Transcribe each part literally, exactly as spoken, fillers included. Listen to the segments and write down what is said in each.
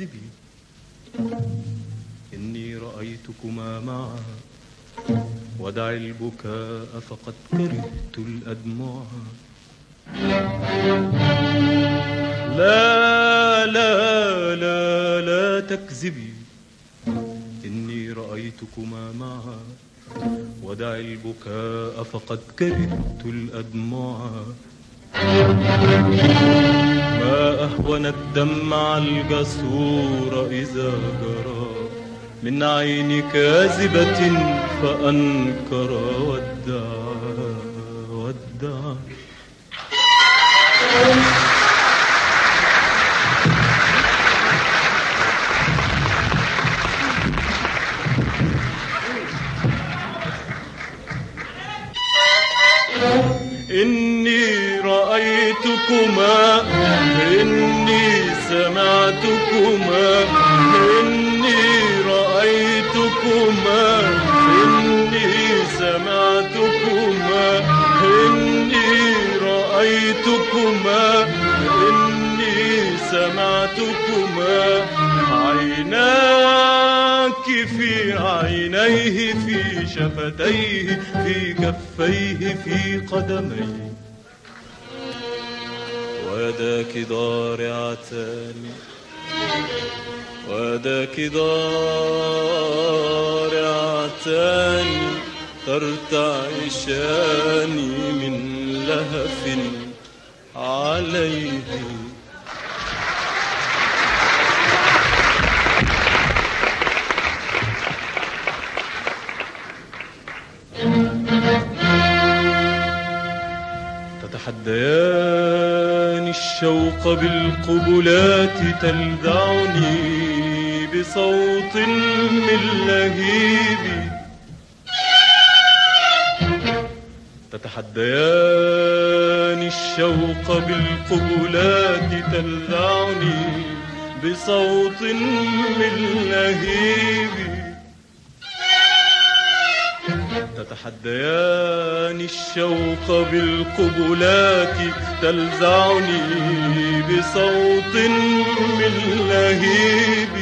تكذبي، إني رأيتكما معا ودعي البكاء فقد كرهت الأدمع. لا لا لا لا تكذبي، إني رأيتكما معا ودعي البكاء فقد كرهت الأدمع. ما أهون الدمع الجسور إذا جرى من عين كاذبة فأنكر وادعى وادعى. إني رأيتكما، إني سمعتكما، إني رأيتكما، إني سمعتكما، إني رأيتكما، إني سمعتكما. عيناك في عينيه، في شفتيه، في كفيه، في قدميه، ويداك ضارعتان، ويداك ضارعتان ترتعشان من لهف عليه. تتحديان الشوق بالقبلات تلدعني بصوت من لهيب. تتحديان الشوق بالقبلات تلدعني بصوت من لهيب. تتحديان الشوق بالقبلات تلزعني بصوت من لهيب.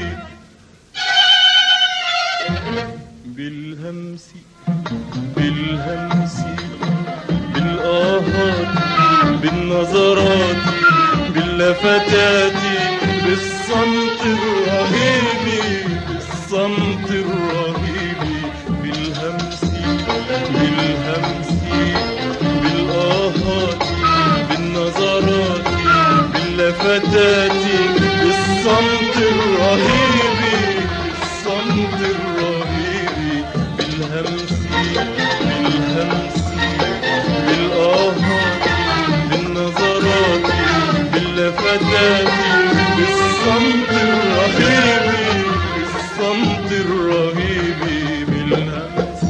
بالهمس بالهمس بالآهات بالنظرات باللفتات بالصمت الرهيب، بالصمت الرهيب. بالهمس بالهمس بالآهات بالنظرات باللفتات بالصمت الرهيب، بالصمت الرهيب. بالهمس بالهمس بالآهات بالنظرات باللفتات بالصمت الرهيب، بالصمت الرهيب. بالهمس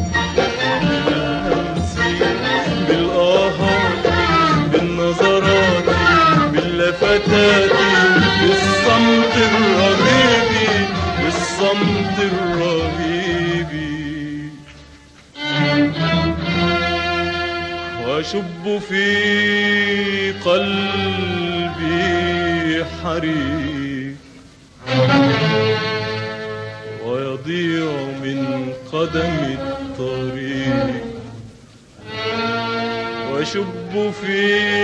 بالآهات بالنظرات باللفتات بالصمت الرهيب، بالصمت الرهيب. وأشب في قلبي حريق ويضيع من قدم الطريق. وأشب في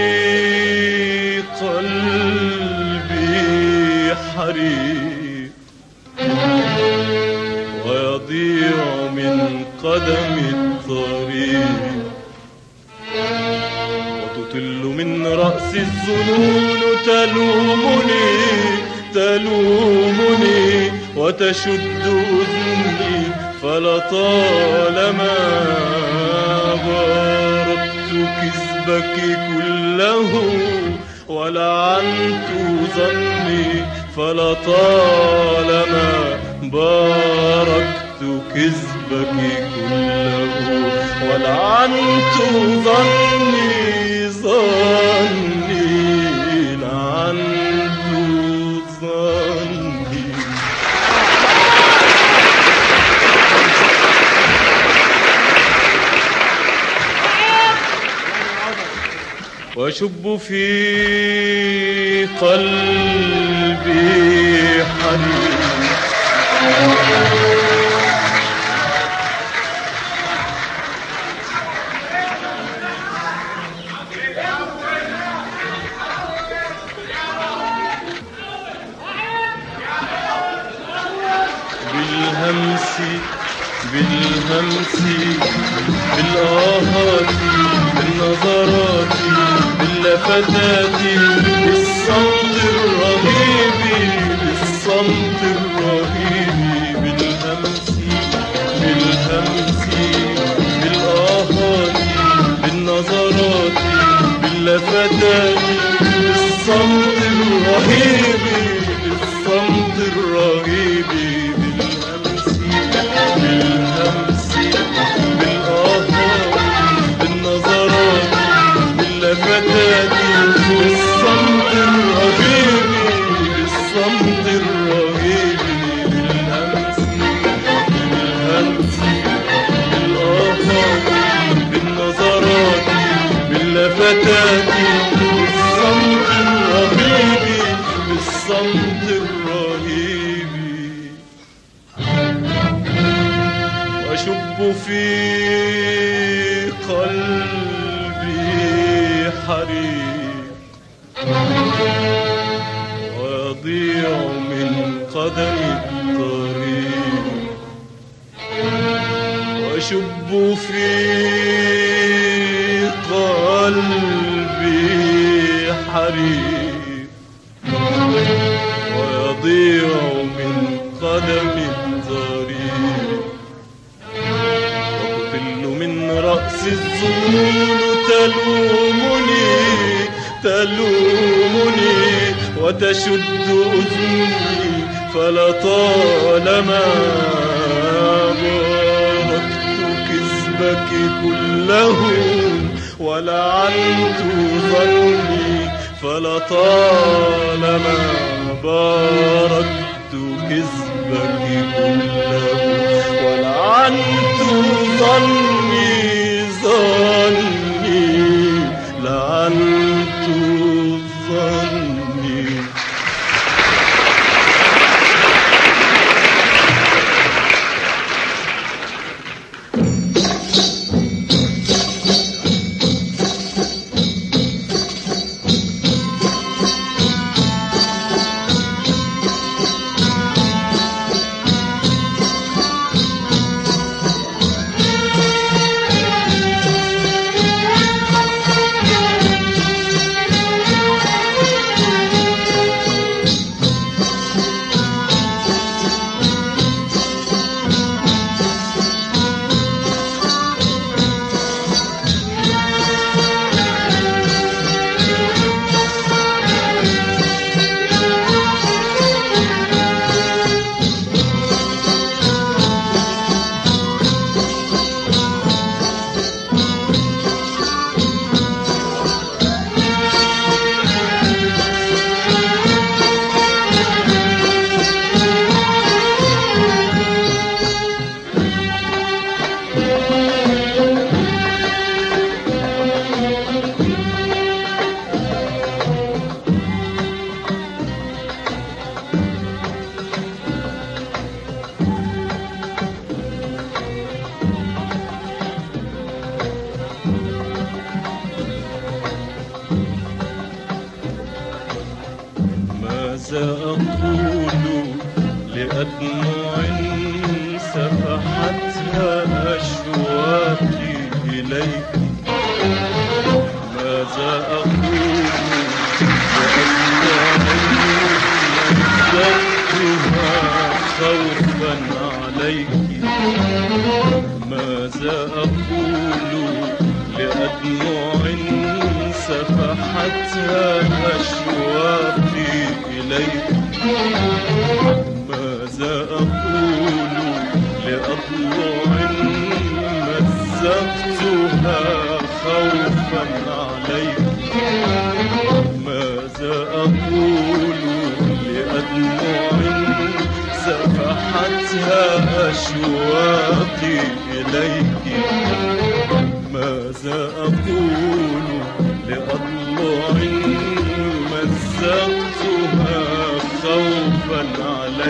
قلبي حريق ويضيع من قدم الطريق. وتطل من رأس الظنون تلومني تلومني وتشد أذني. فلطالما باركت كذبك كله ولعنت ظني. فلطالما باركت كذبك كله ولعنت ظني ظني لعنت ظني. وأشب في قلبي حريق. بالهمس بالهمس بالآهات بالنظرات باللفتات بالصمت الرهيب بالصمت الرهيب. بالهمس بالهمس بالآهات بالنظرات باللفتات بالصمت الرهيب بالصمت الرهيب. بالهمس بالآهات بالنظرات باللفتات بالصمت الرهيب بالصمت الرهيب. بالهمس بالهمس بالآهات بالنظرات باللفتات بالصمت الرهيب بالصمت الرهيب. أشب في قلبي حريق ويضيع من قدم الطريق. وأشب في قلبي حريق ويضيع من قدم الطريق. من رأس الظنون تلومني تلومني وتشد أذني فلطالما باركت كذبك كله ولعنت ظني فلطالما باركت كذبك كله ولعنت ظني ظني لعنت ظني. ماذا أقول لأدمع سفحتها أشواقي إليك؟ ماذا أقول لأدمع خوفا عليك؟ ماذا أقول لأدمع سفحتها أشواقي إليك؟ ماذا أقول لأضلع مزقتها خوفا عليك؟ ماذا أقول لأدمع سفحتها أشواقي إليك؟ ماذا أقول لأضلع مزقتها خوفا عليك؟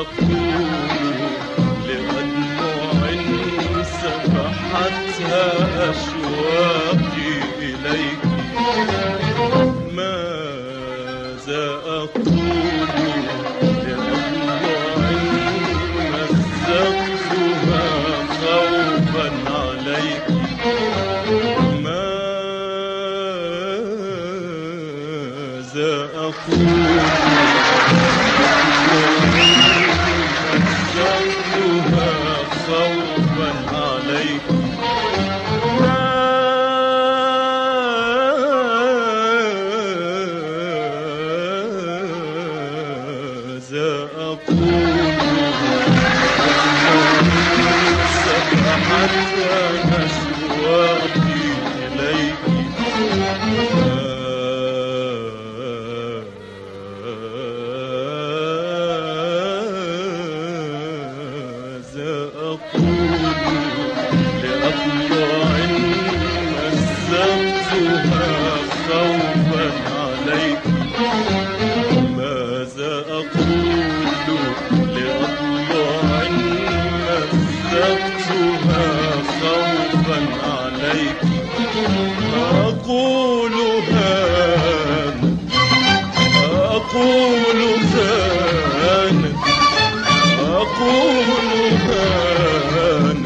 أقول لأدمع سفحتها أشواقي إليك؟ ماذا أقول لأدمع مزقتها خوفا عليك؟ ماذا أقول مزقتها خوفا عليك؟ ماذا أقول سبحتها أشواقي إليك؟ ماذا أقول لأضلع مزقتها خوفا عليك؟ ماذا أقول لأضلع مزقتها خوفا عليك؟ أقول هان أقول هان أقول هان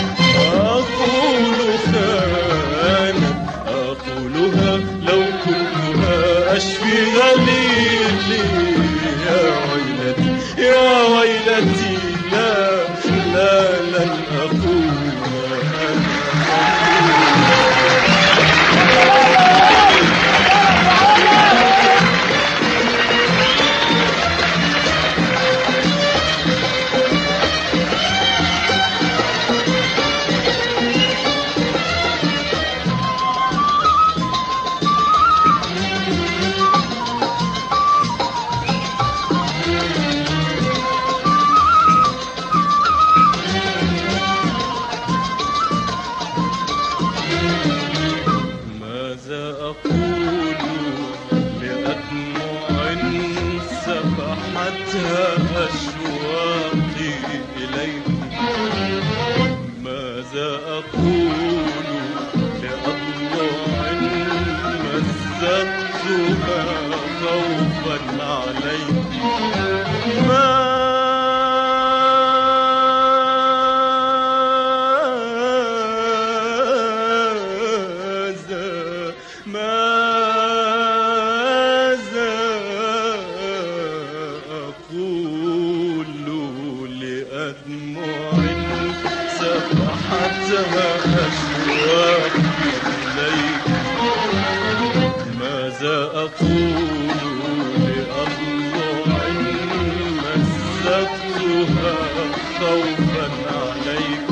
أقول هان أقولها لو كنتها أشفي غليلي. يا ويلتي يا ويلتي لا لا لن أقول ماذا أقول لأدمع سفحتها أشواقي إليك؟ ماذا أقول لأضلع مزقتها خوفا عليك؟ ماذا أقول لأدمع سفحتها أشواقي إليك؟ ماذا أقول لأضلع مزقتها خوفا عليك؟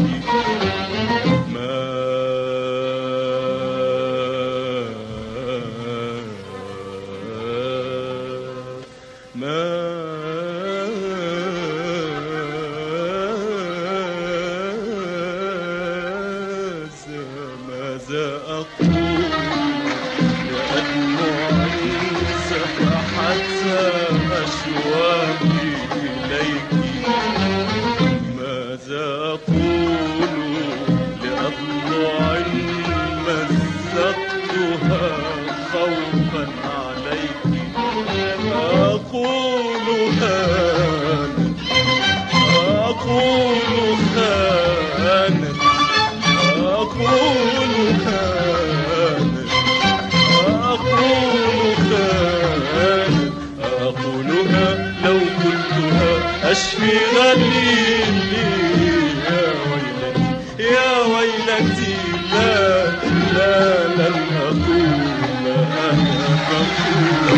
ماذا أقول لأدمع سفحتها أشواقي إليك؟ ماذا أقول لأضلع مزقتها خوفا عليك؟ أقول هان أقول هان أقول هان أقول هان أقولها لو كنتها أشفي غليلي. يا ويلتي يا ويلتي لا لا لن أقول أنا فقول.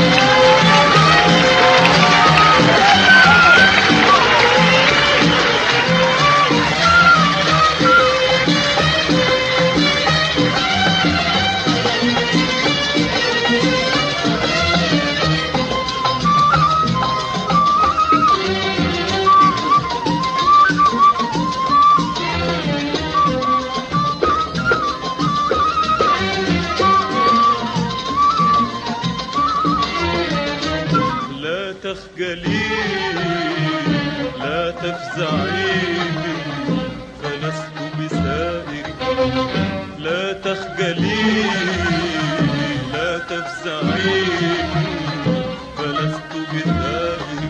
تخجلي لا تفزعي فلست بسائرك، لا تخجلي لا تفزعي فلست بسائرك،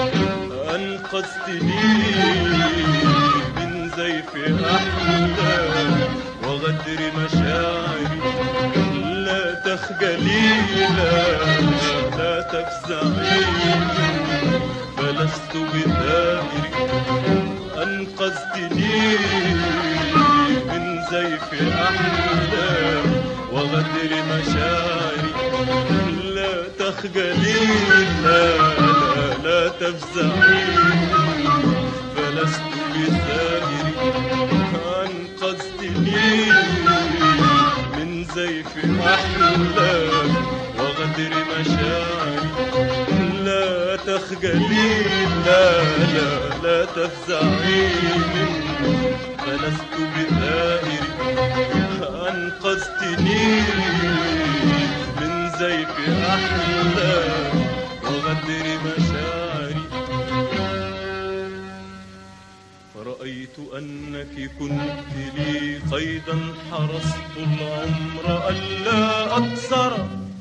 أنقذتني من زيف أحلام وغدر مشاعري، لا تخجلي لا لا تفزعي فلست بثائرك، أنقذتني من زيف أحلام وغدر مشاعري، لا تخجلي لا لا لا تفزعي فلست بثائرك، أنقذتني من زيف أحلام وغدر مشاعري، لا تخجلي لا لا لا تفزعي فلست بثائرك، أنقذتني من زيف أحلام وغدر مشاعري، فرأيت أنك كنت لي قيدا حرصت العمر ألا أكسر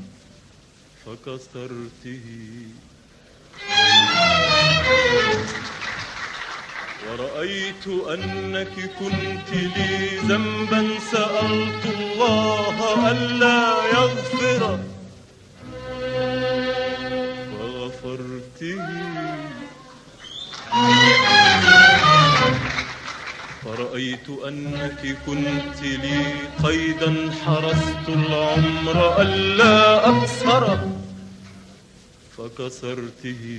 فكسرته، ورأيت أنك كنت لي ذنبا سألت الله ألا يغفر فغفرته، فرأيت أنك كنت لي قيدا حرصت العمر ألا أكسر فكسرته،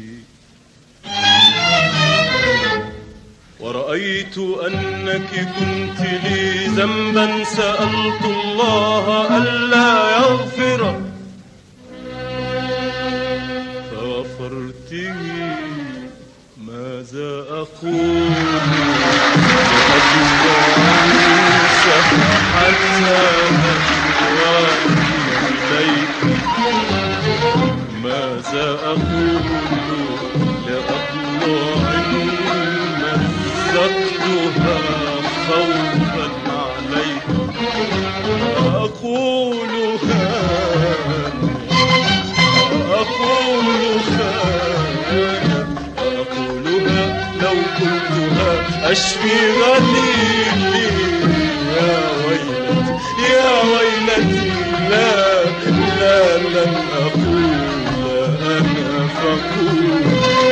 ورأيت أنك كنت لي ذنبا سألت الله ألا يغفر فغفرته، ماذا أقول حتى إليك، ماذا أقول لأضلاع مزقتها خوفا عليك، أقولها أقولها أقولها لو كنتها أشفي غليلي، يا ويلتي يا ويلتي لا لا لن أقول أنا فقول،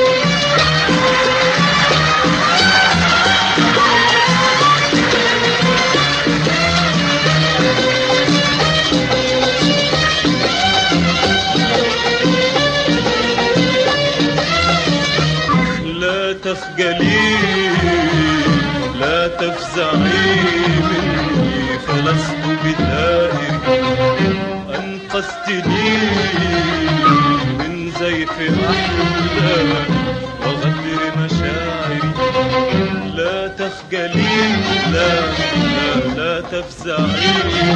لا تخجلي لا تفزعي مني فلست بثائرك، أنقذتني من زيف أحلام وغدر مشاعري، لا تخجلي لا لا لا تفزعي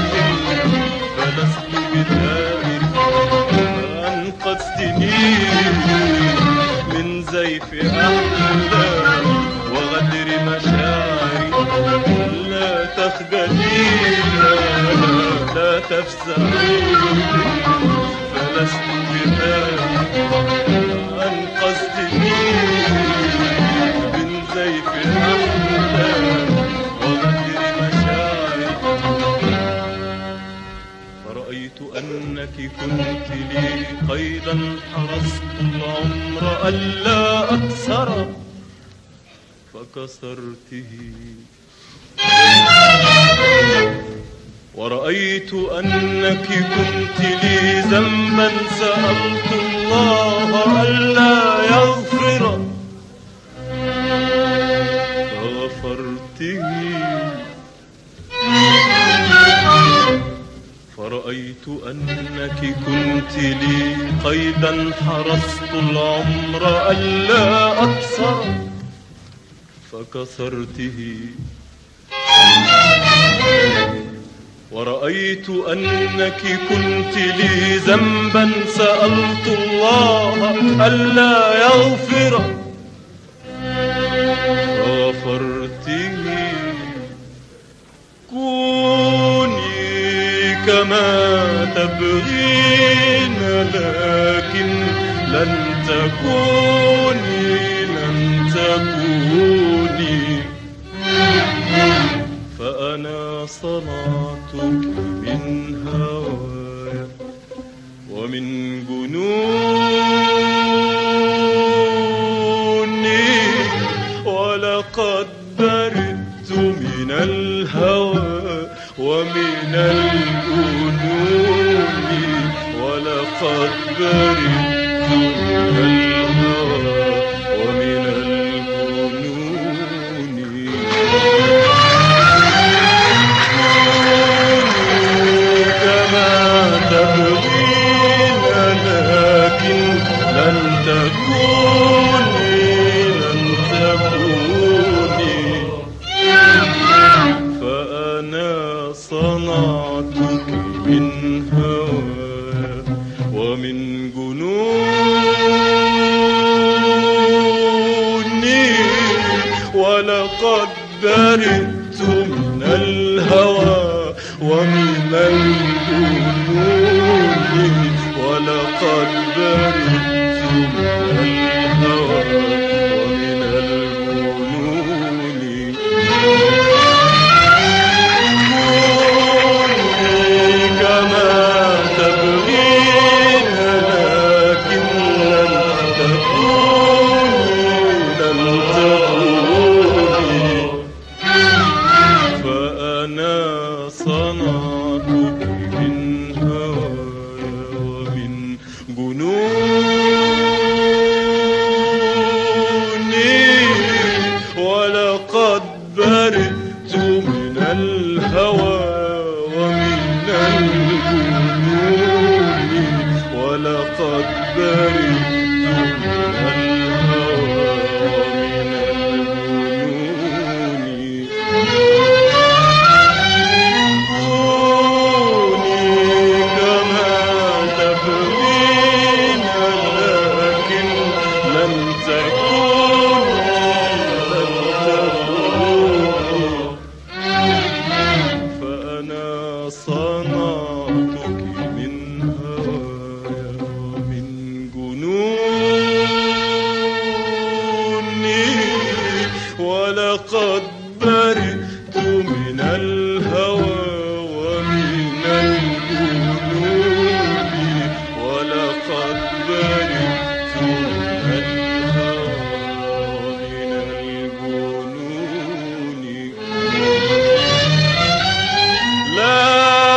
فلست بثائرك، أنقذتني من زيف أحلام وغدر مشاعري، لا تخجلي لا لا تفزعي فلست بثائرك، أنقذتني من زيف أحلام وغدر مشاعري، فرأيت أنك كنت لي قيدا حرصت العمر ألا أكسر فكسرته، ورأيت أنك كنت لي ذنبا سألت الله ألا يغفر فغفرته، فرأيت أنك كنت لي قيدا حرصت العمر ألا أكسر فكسرته، ورأيت أنك كنت لي ذنبا سألت الله ألا يغفر فغفرته. كوني كما تبغين لكن لن تكوني لن تكوني، فأنا صنعتك من هوايا ومن جنوني، ولقد برئت من الهوى ومن الجنون، ولقد برئت من الهوى ومن الجنون. كما تبغين لكن لن تكوني لن تكوني، فأنا صنعتك من هوايا ومن جنوني، ولقد برئت من الهوى ومن الجنون، ولقد برئت من الهوى ومن الجنون. كوني كما تبغين لكن لن تكوني لن تكوني، فأنا صنعتك من هوايا ومن جنوني، ولقد برئت من الهوى ومن الجنون، ولقد برئت من الهوى ومن الجنون. كوني كما تبغين لكن لن تكوني لن تكوني، فأنا صنعتك من هوايا ومن جنوني، ولقد برئت من الهوى ومن الجنون، ولقد برئت من الهوى ومن الجنون. لا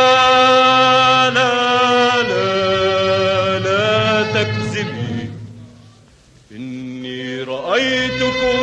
لا لا لا تكذبي، إني رأيتكم